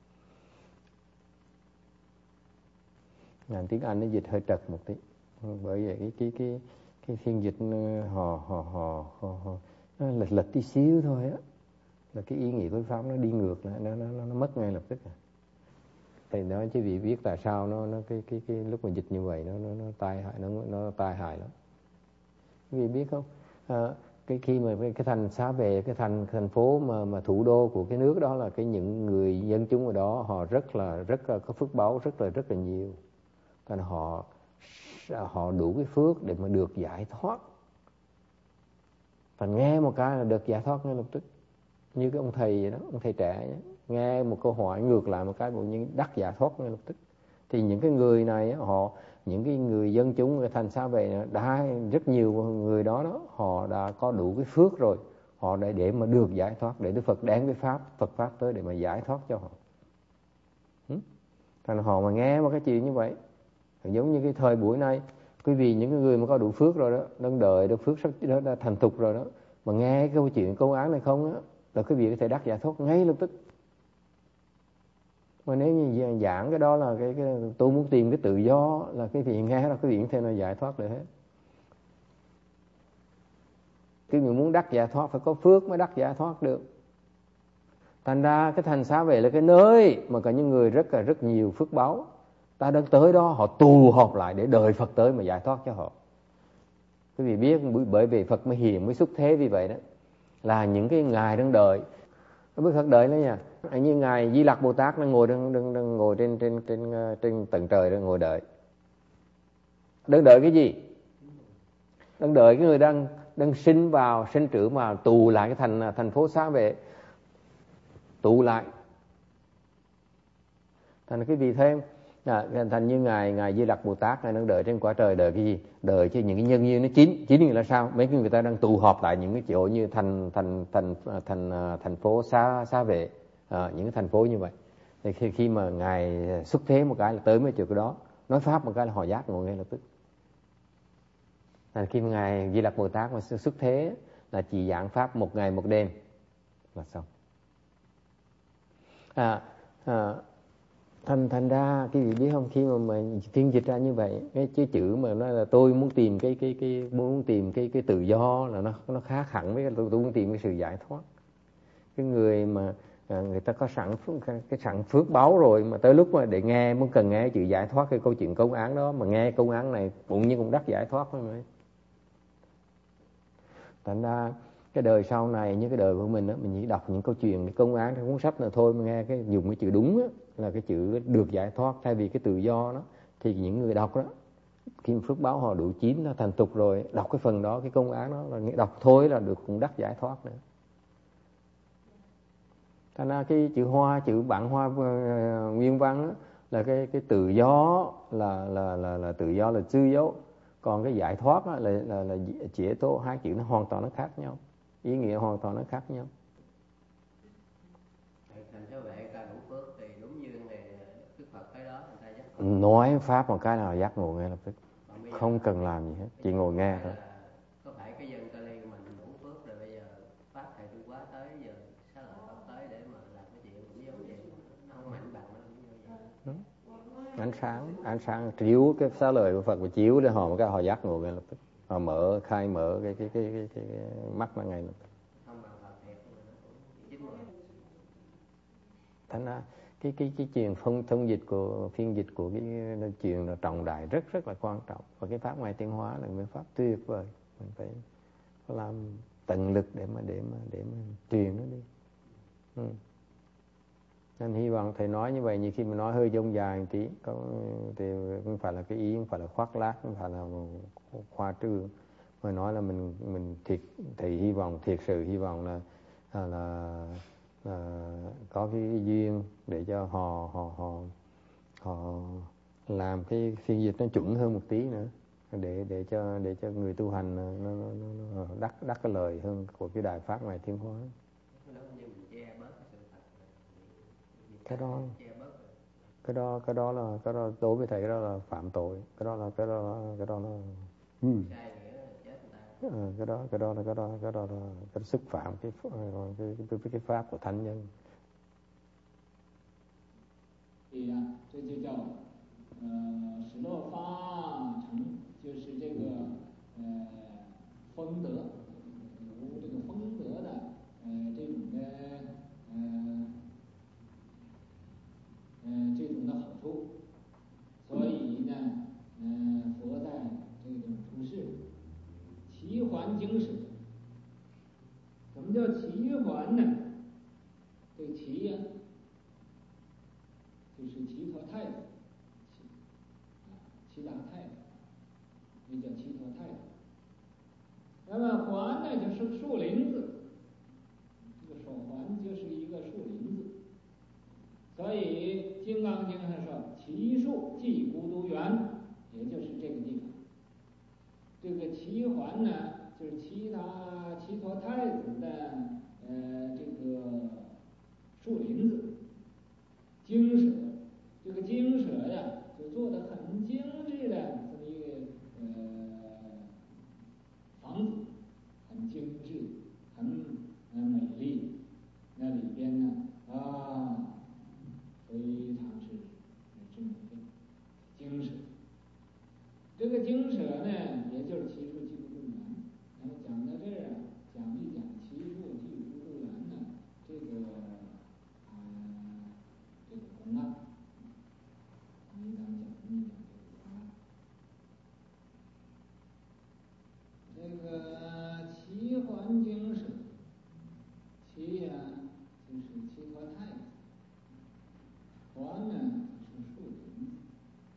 Tiếng Anh nó dịch hơi trật một tí, bởi vậy cái phiên dịch họ lệch tí xíu thôi á, là cái ý nghĩa của pháp nó đi ngược lại, nó mất ngay lập tức. Thầy nói chứ vì biết tại sao nó cái lúc mà dịch như vậy nó tai hại lắm. Vì biết không, cái khi mà cái thành xá về, cái thành phố mà thủ đô của cái nước đó, là cái những người dân chúng ở đó họ rất là có phước báu, rất là nhiều. Nên họ đủ cái phước để mà được giải thoát. Thành nghe một cái là được giải thoát ngay lập tức. Như cái ông thầy vậy đó, ông thầy trẻ vậy, nghe một câu hỏi ngược lại một cái bộ nhiên đắc giải thoát ngay lập tức. Thì những cái người này những cái người dân chúng người thành xá về đã rất nhiều người đó họ đã có đủ cái phước rồi, họ để mà được giải thoát, để Đức Phật đem cái Phật pháp tới để mà giải thoát cho họ. Thành họ mà nghe một cái chuyện như vậy, giống như cái thời buổi này, quý vị những cái người mà có đủ phước rồi đó, đang đợi được phước đó đã thành thục rồi đó, mà nghe cái câu chuyện câu án này không á, là quý vị có thể đắc giải thoát ngay lập tức. Mà nếu như giảng cái đó là cái tôi muốn tìm cái tự do, là cái vị nghe là cái vị theo là giải thoát được hết. Cái người muốn đắc giải thoát phải có phước mới đắc giải thoát được. Thành ra cái thành xá vệ là cái nơi mà có những người rất nhiều phước báu. Ta đang tới đó, họ tụ họp lại để đợi Phật tới mà giải thoát cho họ. Quý vị biết bởi vì Phật mới hiền, mới xuất thế vì vậy đó, là những cái ngài đang đợi. Đức Phật đợi đó nha, như ngài Di Lặc Bồ Tát đang ngồi trên tầng trời đang ngồi đợi. Đang đợi cái gì? Đang đợi cái người đang sinh trưởng vào tụ lại cái thành phố xá vệ, tụ lại. Thành cái vị thêm thành như ngài Di Lặc Bồ Tát này đang đợi trên quả trời, đợi cái gì? Đợi cho những cái nhân duyên nó chín là sao? Mấy cái người ta đang tụ họp lại những cái chỗ như thành phố xá vệ, những cái thành phố như vậy. Thì khi mà ngài xuất thế một cái là tới mấy chỗ cái đó, nói pháp một cái là họ giác ngộ ngay lập tức. Khi mà ngài Di Lặc Bồ Tát mà xuất thế là chỉ giảng pháp một ngày một đêm là xong. Thành ra cái gì biết không, khi mà phiên dịch ra như vậy, cái chữ mà nói là tôi muốn tìm cái tự do là nó khác hẳn với tôi muốn tìm cái sự giải thoát. Cái người mà người ta có sẵn phước báu rồi, mà tới lúc mà để nghe muốn cần nghe chữ giải thoát, cái câu chuyện công án đó, mà nghe công án này cũng như cũng đắc giải thoát thôi mà. Thành ra cái đời sau này như cái đời của mình đó, mình chỉ đọc những câu chuyện cái công án trong cuốn sách này thôi, mà nghe cái dùng cái chữ đúng đó, là cái chữ được giải thoát thay vì cái tự do đó, thì những người đọc đó khi mà phước báo họ đủ chín, nó thành tục rồi, đọc cái phần đó, cái công án đó là đọc thôi là được cũng đắc giải thoát nữa. Thành ra cái chữ hoa, chữ bản hoa nguyên văn đó, là cái tự do là tự do là chư dấu, còn cái giải thoát đó là chỉ tố, hai chữ nó hoàn toàn nó khác nhau, ý nghĩa hoàn toàn nó khác nhau. thành theo vệ ta đủ phước thì đúng như này Đức Phật cái đó người ta giác ngộ. Nói pháp một cái là giác ngộ ngay lập tức, không cần làm gì hết, chỉ ngồi nghe thôi. Có phải cái dân Cali của mình đủ phước rồi bây giờ pháp thầy tu quá tới giờ xá lợi Phật tới để mà làm cái chuyện cũng giống vậy, nó không mạnh bằng nó cũng như vậy. Ánh sáng chiếu cái xá lợi của Phật và chiếu để họ một cái họ giác ngộ ngay lập tức, họ khai mở cái mắt nó ngay lập tức. Không bằng Phật thiệt mà nó cũng chính rồi. Thành ra cái chuyện thông dịch của phiên dịch của cái chuyện là trọng đại rất rất là quan trọng, và cái pháp ngoài tiến hóa là một pháp tuyệt vời, mình phải làm tận lực để mà truyền nó đi. Nên hy vọng thầy nói như vậy, như khi mà nói hơi dông dài một tí thì không phải là cái ý, không phải là khoác lác, không phải là khoa trương, mà nói là mình thiệt, thầy hy vọng, thiệt sự hy vọng là có cái duyên để cho họ làm cái phiên dịch nó chuẩn hơn một tí nữa, để cho người tu hành nó đắc cái lời hơn của cái đại pháp này tiến hóa. Cái đó đối với thầy cái đó là phạm tội, cái đó nó cái đó là cái xúc phạm cái pháp của thánh nhân. 对呀，这就叫使乐发成，就是这个丰德，有这个丰德的这种的这种的好处，所以呢佛在这种出世齐桓经史。什么叫齐桓呢？这个齐呀，就是齐陀太子，齐达太子，也叫齐陀太子。那么桓呢，就是树林子，这个手环就是一个树林子。所以《金刚经》上说齐树即孤独园，也就是这个地方。这个齐桓呢，就是齐陀太子的这个树林子。精舍，这个精舍呀，就做得很精致的这么一个房子，很精致，很美丽。那里边呢非常是之美的精舍。这个精舍呢，也就是齐树寂孤独园。那么讲到这儿讲一讲齐树寂孤独园呢，这个公案。咱们讲一讲这个齐桓经史，齐呀就是齐陀太子，桓呢就是树林子，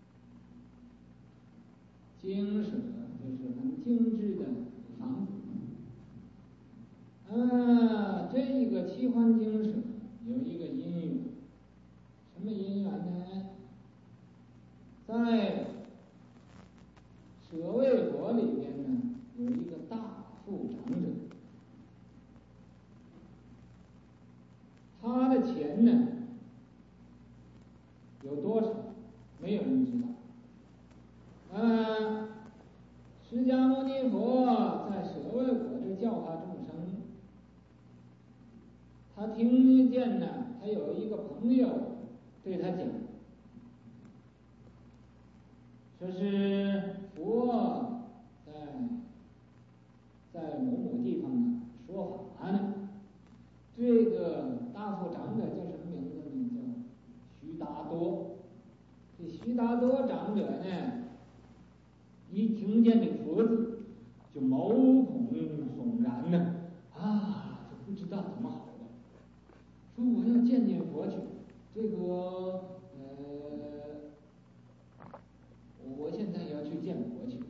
经舍就是很精致的房子。这个齐桓经舍有一个因缘，什么因缘呢？在舍卫国里边呢，有一个大富长者，他的钱呢有多少，没有人知道。释迦牟尼佛在舍卫国这教化众生，他听见呢，他有一个朋友对他讲，说是佛在某某地方呢说法呢。这个大富长者叫什么名字呢？叫须达多。这须达多长者呢，一听见这个佛字，就毛孔悚然呢，就不知道怎么好了。说我要见见佛去，这个我现在要去见佛去。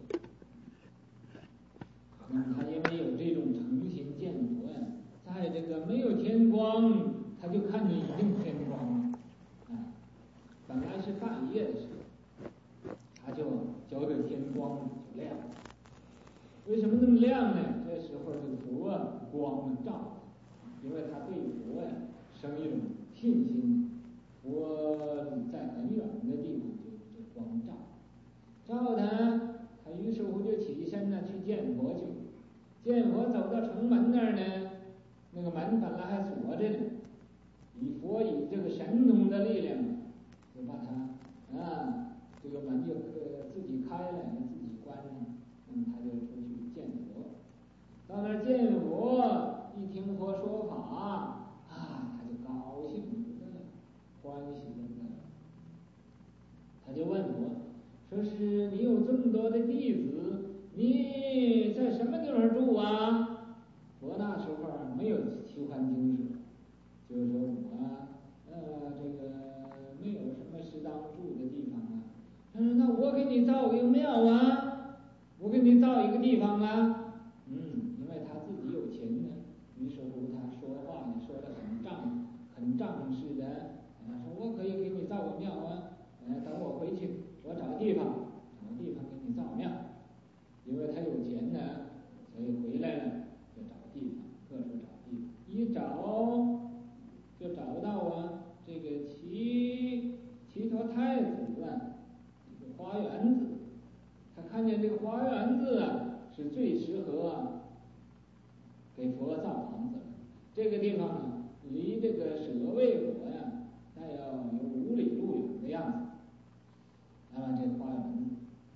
那么他因为有这种诚心见佛呀，在这个没有天光，他就看见已经天光了。本来是半夜的时候，他就觉得天光就亮了。为什么那么亮呢？这时候这个佛光照，因为他对佛呀生一种信心，佛在很远的地方就光照他，他于是乎就起身呢去见佛去。见佛走到城门那儿呢，那个门本来还锁着呢，以这个神通的力量，就把它这个门就自己开了，自己关上，他就出去见佛。到那儿见佛，一听佛说法他就高兴不得了，欢喜不得了。他就问佛，说是你有这么多的弟子，你在什么地方住啊？佛那时候没有奇幻精舍，就是说我这个没有什么适当住的地方啊。他说那我给你造一个庙啊，我给你造一个地方啊。因为他自己有钱呢，于是乎他说话也说得很仗势的，说我可以给你造个庙啊，等我回去我找地方给你造庙。因为他有钱呢，所以回来了就找地方，各处找地方，一找就找到这个齐陀太子这个花园子。他看见这个花园子是最适合给佛造房子了。这个地方呢，离这个舍卫国大要有5里路远的样子。这个花园子，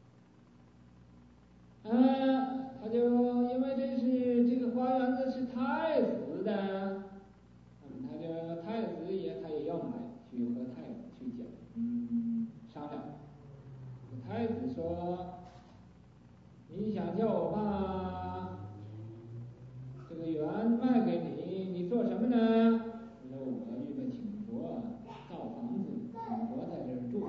他就因为这个花园子是太子的，他就太子他也要买，去和太子去讲，商量。太子说：“你想叫我把这个园卖给你，你做什么呢？”他说：“我预备请佛造房子，请佛在这儿住。”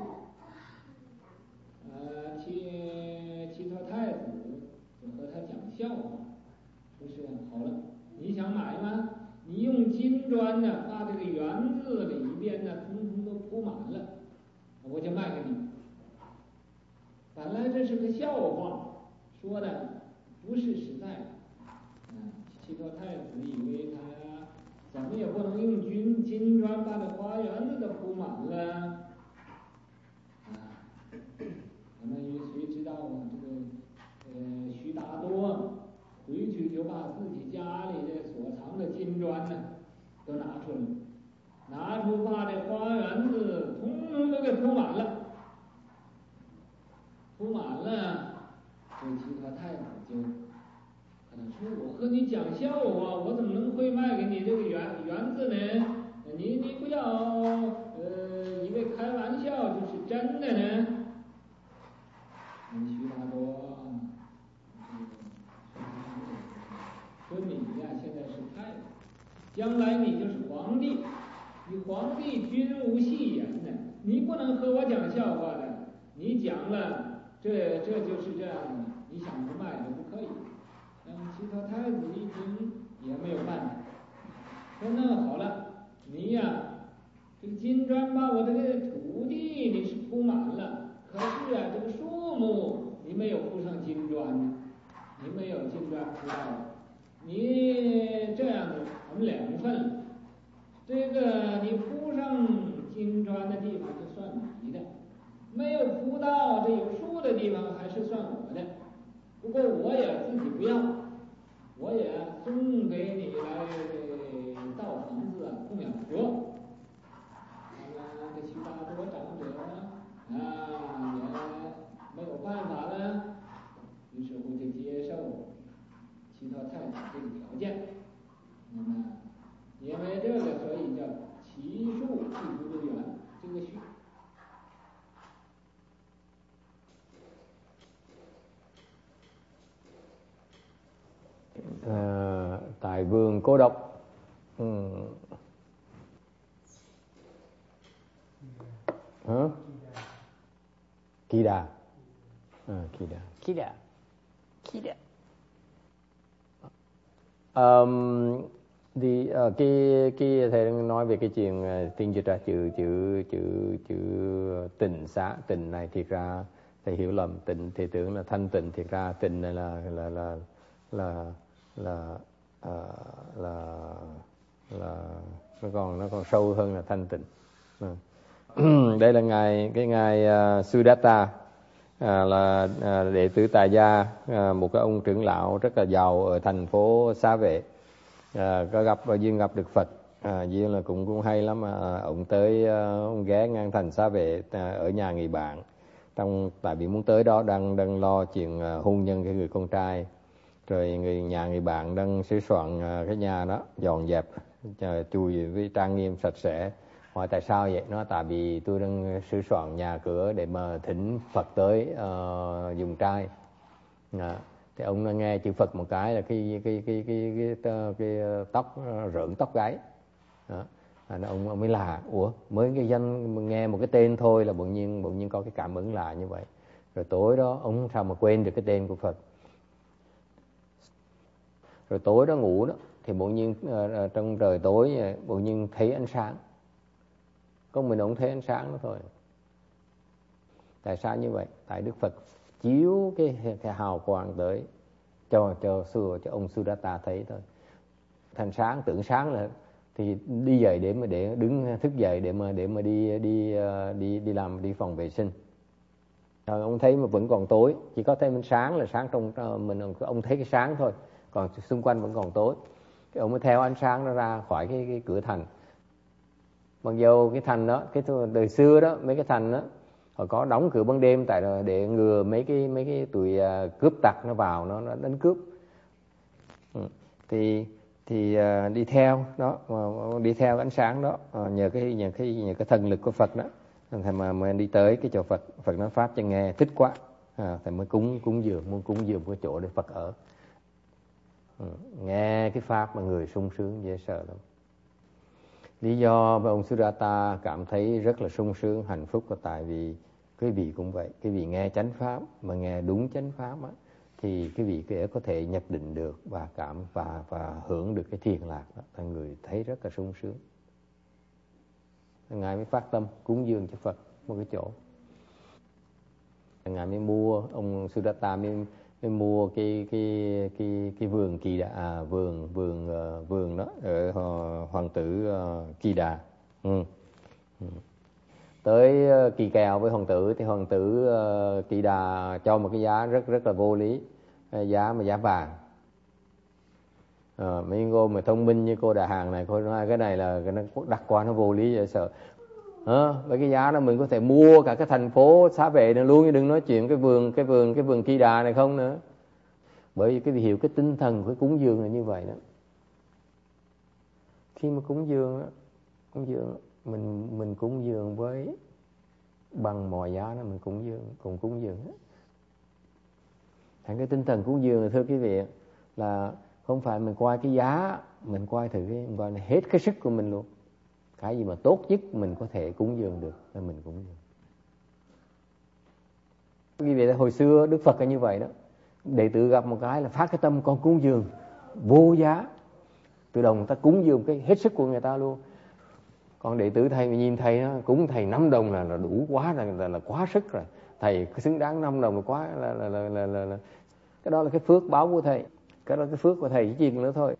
齐陀太子就和他讲笑话，说是好了，你想买吗？你用金砖把这个园子里边通通都铺满了，我就卖给你。本来这是个笑话，说的不是实在的。齐陀太子以为他怎么也不能用金砖把这花园子都铺满了。谁知道这个徐达多回去就把自己家里的所藏的金砖都拿出把这花园子通通都给铺满了。这齐陀太子就可能说：“我和你讲笑话，我怎么能会卖给你这个园子呢？你不要以为开玩笑就是真的呢。”徐达多说：“你现在是太子，将来你就是皇帝，你皇帝君无戏言呢，你不能和我讲笑话的，你讲了这就是这样的，你想不卖就不可以。”齐陀太子一听也没有办法，说：“那好了，你这个金砖把我这个土地你是铺满了，可是这个树木你没有铺上金砖，你没有金砖铺到，你这样子我们2份了。这个你铺上金砖的地方就算你的，没有铺到这有树的地方还是算我的。不过我也自己不要，我也送给你来造房子供养佛。”这徐达多长者也没有办法了，于是乎就接受齐陀太子这个条件。因为这个，所以叫齐树毗荼之缘。这个 tại vườn cô độc. Kỳ Đà. Cái thầy đang nói về cái chuyện tiên dịch ra chữ tịnh xá. Tịnh này thiệt ra thầy hiểu lầm, tịnh thì tưởng là thanh tịnh, thiệt ra tịnh này là nó còn sâu hơn là thanh tịnh. Đây là ngài Sudatta, là đệ tử Tại Gia, một cái ông trưởng lão rất là giàu ở thành phố Xá Vệ. Có duyên gặp được Phật, duyên là cũng hay lắm. Ông tới, ông ghé ngang thành Xá Vệ ở nhà người bạn, tại vì muốn tới đó đang lo chuyện hôn nhân cái người con trai. Rồi người bạn đang sửa soạn cái nhà đó, dọn dẹp chùi với trang nghiêm sạch sẽ. Hỏi tại sao vậy? Nó tại vì tôi đang sửa soạn nhà cửa để mà thỉnh Phật tới dùng trai. Thì ông nghe chữ Phật một cái là cái tóc rợn tóc gáy. Ông mới là mới cái danh nghe một cái tên thôi là bỗng nhiên có cái cảm ứng lạ như vậy. Rồi tối đó ông sao mà quên được cái tên của Phật. Rồi tối đó ngủ đó thì bỗng nhiên trong trời tối bỗng nhiên thấy ánh sáng. Có mình ông thấy ánh sáng đó thôi. Tại sao như vậy? Tại Đức Phật chiếu cái hào quang tới cho ông Sudatta thấy thôi. Thành sáng, tưởng sáng là thì đi dậy để đứng thức dậy để mà đi làm, đi phòng vệ sinh. Rồi ông thấy mà vẫn còn tối, chỉ có thấy ánh sáng là sáng trong mình, ông thấy cái sáng thôi, còn xung quanh vẫn còn tối. Cái ông mới theo ánh sáng nó ra khỏi cái cửa thành. Mặc dù cái thành đó, cái đời xưa đó, mấy cái thành đó họ có đóng cửa ban đêm tại để ngừa mấy cái tụi cướp tặc nó vào nó đánh cướp. Thì đi theo đó, đi theo ánh sáng đó, nhờ cái thần lực của Phật đó, thầy mà đi tới cái chỗ Phật nói pháp cho nghe thích quá, thầy mới cúng dường, muốn cúng dường cái chỗ để Phật ở. Nghe cái pháp mà người sung sướng dễ sợ lắm. Lý do mà ông Sudatta cảm thấy rất là sung sướng, hạnh phúc là tại vì quý vị cũng vậy. Quý vị nghe chánh pháp mà nghe đúng chánh pháp á, thì quý vị có thể nhập định được và hưởng được cái thiền lạc đó. Thành người thấy rất là sung sướng. Ngài mới phát tâm cúng dường cho Phật một cái chỗ. Ngài mới mua, ông Sudatta mới mua cái vườn Kỳ Đà, vườn đó ở hoàng tử Kỳ Đà. Tới kỳ kèo với hoàng tử thì hoàng tử Kỳ Đà cho một cái giá rất là vô lý, giá vàng. Mấy cô mà thông minh như cô Đà Hàng này, cô nói cái này là nó đặt qua, nó vô lý dễ sợ. Với cái giá đó mình có thể mua cả cái thành phố Xá Vệ này luôn, đừng nói chuyện cái vườn Kỳ Đà này không nữa. Bởi vì cái hiểu cái tinh thần của cúng dường là như vậy đó. Khi mà cúng dường mình cúng dường với bằng mọi giá đó, mình cùng cúng dường hết. Thành cái tinh thần cúng dường, thưa quý vị, là không phải mình coi cái giá, mình coi thử mình coi hết cái sức của mình luôn. Cái gì mà tốt nhất mình có thể cúng dường được là mình cúng dường. Quý vị, hồi xưa Đức Phật là như vậy đó. Đệ tử gặp một cái là phát cái tâm con cúng dường vô giá, tự động người ta cúng dường cái hết sức của người ta luôn. Còn đệ tử thầy nhìn thầy nó cúng thầy 5 đồng là đủ quá, là quá sức rồi. Thầy xứng đáng 5 đồng là quá là cái đó là cái phước báo của thầy. Cái đó là cái phước của thầy, chỉ nữa thôi.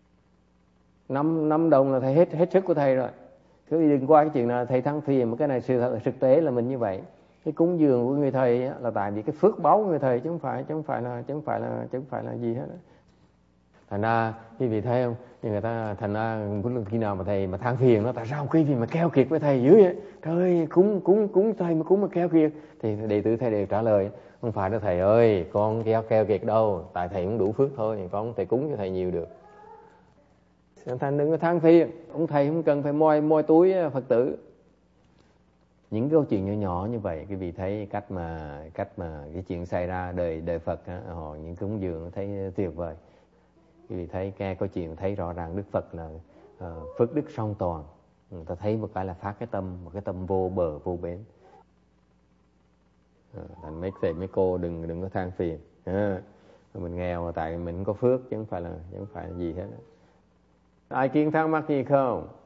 5 đồng là thầy hết sức của thầy rồi. Cứ đừng qua cái chuyện là thầy thắng phiền, mà cái này thực tế là mình như vậy. Cái cúng dường của người thầy là tại vì cái phước báo của người thầy, chứ không phải là gì hết. Thành ra quý vị thấy không, thì người ta thành ra khi nào mà thầy mà than phiền nó tại sao quý vị mà keo kiệt với thầy dữ vậy, trời ơi, cúng thầy mà cúng mà keo kiệt, thì đệ tử thầy đều trả lời không phải đó thầy ơi, con keo kiệt đâu, tại thầy cũng đủ phước thôi, con không thể cúng cho thầy nhiều được. Thành đừng có than phiền, ông thầy không cần phải moi túi Phật tử. Những câu chuyện nhỏ nhỏ như vậy, quý vị thấy cách mà cái chuyện xảy ra đời Phật họ những cúng dường thấy tuyệt vời. Quý vị thấy nghe câu chuyện thấy rõ ràng Đức Phật là phước đức song toàn. Người ta thấy một cái là phát cái tâm, một cái tâm vô bờ vô bến. Thành mấy cô đừng có than phiền. Mình nghèo tại mình không có phước, chứ không phải là gì hết. Ai kiến thắc mắc gì không?